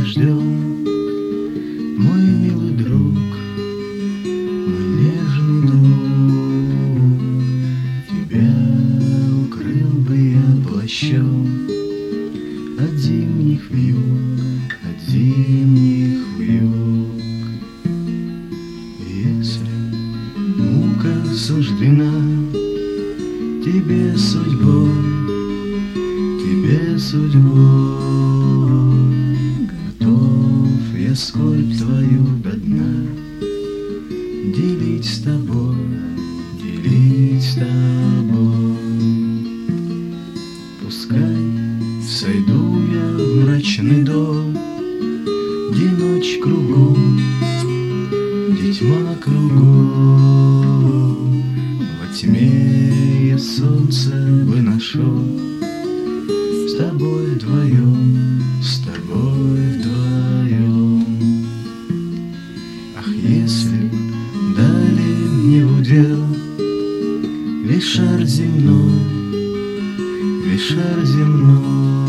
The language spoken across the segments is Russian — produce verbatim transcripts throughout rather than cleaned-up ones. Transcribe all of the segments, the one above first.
ждем, мой милый друг, мой нежный друг. Тебя укрыл бы я плащом от зимних вьюг, от зимних вьюг. Если мука суждена тебе судьбой, тебе судьбой, готов я скорбь твою до дна делить с тобой, делить с тобой. Пускай сойду я в мрачный дом, где ночь кругом, где тьма кругом. Во тьме я солнце бы нашел, с тобой вдвоем, с тобой вдвоем. Ах, если б дали мне в удел весь шар земной, весь шар земной,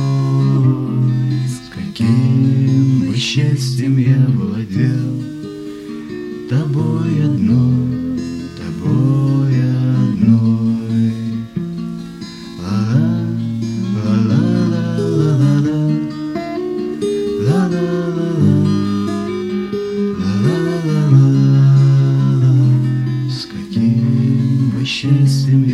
с каким бы счастьем я владел тобой одной, тобой одной. Ла-ла, ла-ла-ла-ла-ла, ла-ла-ла-ла, ла-ла-ла-ла. С каким бы счастьем